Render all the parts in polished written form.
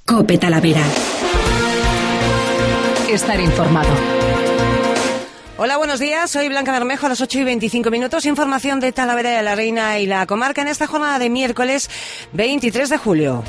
COPE Talavera. Estar informado. Hola, buenos días. Soy Blanca Bermejo, a las 8:25. Información de Talavera de la Reina y la comarca en esta jornada de miércoles 23 de julio.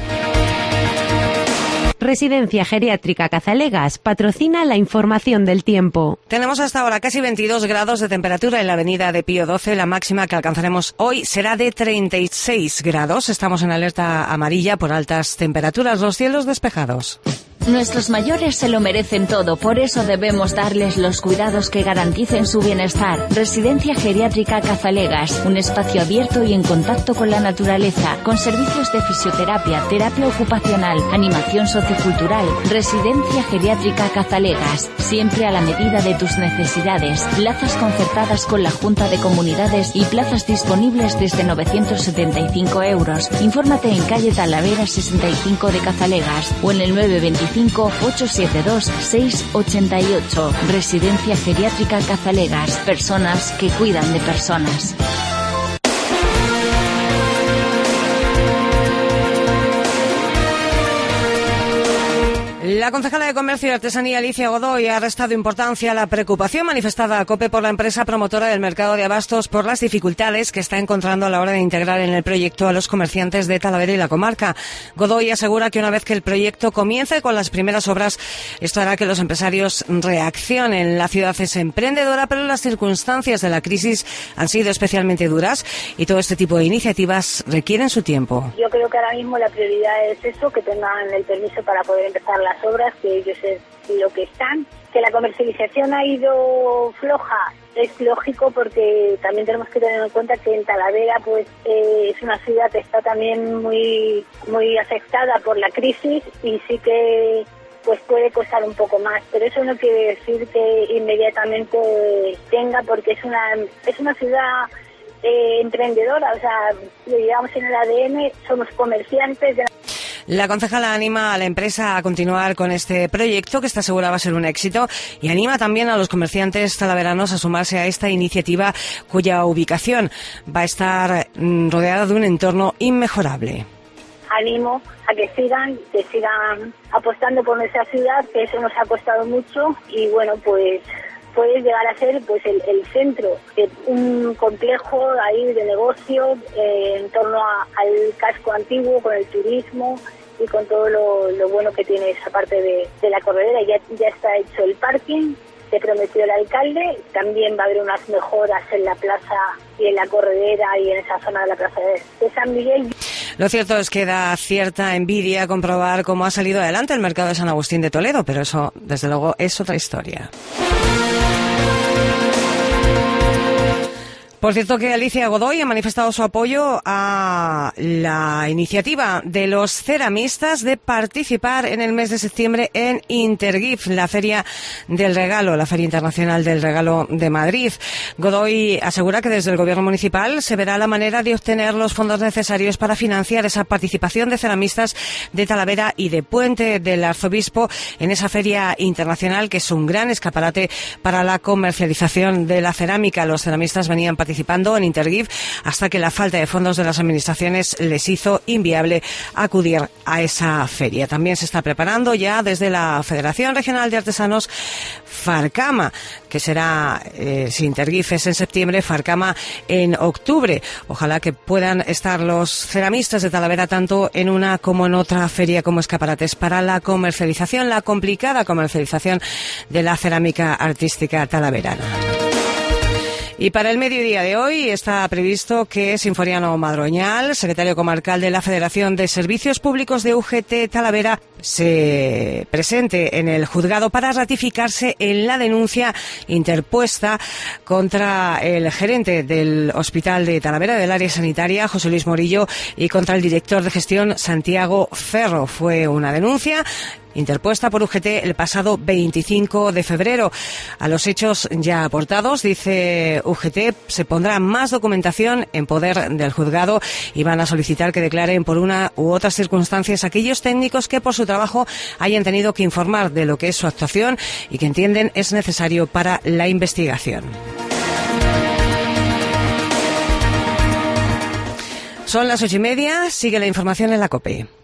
Residencia Geriátrica Cazalegas patrocina la información del tiempo. Tenemos hasta ahora casi 22 grados de temperatura en la avenida de Pío XII. La máxima que alcanzaremos hoy será de 36 grados. Estamos en alerta amarilla por altas temperaturas. Los cielos despejados. Nuestros mayores se lo merecen todo, por eso debemos darles los cuidados que garanticen su bienestar. Residencia Geriátrica Cazalegas, un espacio abierto y en contacto con la naturaleza, con servicios de fisioterapia, terapia ocupacional, animación sociocultural. Residencia Geriátrica Cazalegas, siempre a la medida de tus necesidades. Plazas concertadas con la Junta de Comunidades y plazas disponibles desde 975 euros. Infórmate en calle Talavera 65 de Cazalegas o en el 925-872-688. Residencia Geriátrica Cazalegas. Personas que cuidan de personas. La concejala de Comercio y Artesanía, Alicia Godoy, ha restado importancia a la preocupación manifestada a COPE por la empresa promotora del mercado de abastos por las dificultades que está encontrando a la hora de integrar en el proyecto a los comerciantes de Talavera y la comarca. Godoy asegura que una vez que el proyecto comience con las primeras obras, esto hará que los empresarios reaccionen. La ciudad es emprendedora, pero las circunstancias de la crisis han sido especialmente duras y todo este tipo de iniciativas requieren su tiempo. Yo creo que ahora mismo la prioridad es eso, que tengan el permiso para poder empezar las obras, que ellos es lo que están. Que la comercialización ha ido floja es lógico, porque también tenemos que tener en cuenta que en Talavera pues es una ciudad que está también muy afectada por la crisis y sí que pues puede costar un poco más, pero eso no quiere decir que inmediatamente tenga, porque es una ciudad emprendedora, o sea, digamos en el ADN somos comerciantes de La concejala anima a la empresa a continuar con este proyecto, que está segura va a ser un éxito, y anima también a los comerciantes talaveranos a sumarse a esta iniciativa, cuya ubicación va a estar rodeada de un entorno inmejorable. Animo a que sigan apostando por nuestra ciudad, que eso nos ha costado mucho, y bueno, pues puede llegar a ser pues el centro de un complejo ahí de negocio en torno al casco antiguo, con el turismo y con todo lo bueno que tiene esa parte de la corredera. Ya está hecho el parking, se prometió el alcalde, también va a haber unas mejoras en la plaza y en la corredera y en esa zona de la plaza de San Miguel. Lo cierto es que da cierta envidia comprobar cómo ha salido adelante el mercado de San Agustín de Toledo, pero eso, desde luego, es otra historia. Por cierto que Alicia Godoy ha manifestado su apoyo a la iniciativa de los ceramistas de participar en el mes de septiembre en Intergif, la Feria del Regalo, la Feria Internacional del Regalo de Madrid. Godoy asegura que desde el Gobierno municipal se verá la manera de obtener los fondos necesarios para financiar esa participación de ceramistas de Talavera y de Puente del Arzobispo en esa Feria Internacional, que es un gran escaparate para la comercialización de la cerámica. Los ceramistas venían participando en Intergif hasta que la falta de fondos de las administraciones les hizo inviable acudir a esa feria. También se está preparando ya desde la Federación Regional de Artesanos Farcama, que será, si Intergif es en septiembre, Farcama en octubre. Ojalá que puedan estar los ceramistas de Talavera tanto en una como en otra feria como escaparates para la comercialización, la complicada comercialización de la cerámica artística talaverana. Y para el mediodía de hoy está previsto que Sinforiano Madroñal, secretario comarcal de la Federación de Servicios Públicos de UGT Talavera, se presente en el juzgado para ratificarse en la denuncia interpuesta contra el gerente del Hospital de Talavera del área sanitaria, José Luis Morillo, y contra el director de gestión, Santiago Ferro. Fue una denuncia interpuesta por UGT el pasado 25 de febrero. A los hechos ya aportados, dice UGT, se pondrá más documentación en poder del juzgado y van a solicitar que declaren por una u otras circunstancias aquellos técnicos que por su trabajo hayan tenido que informar de lo que es su actuación y que entienden es necesario para la investigación. Son las 8:30, sigue la información en la COPE.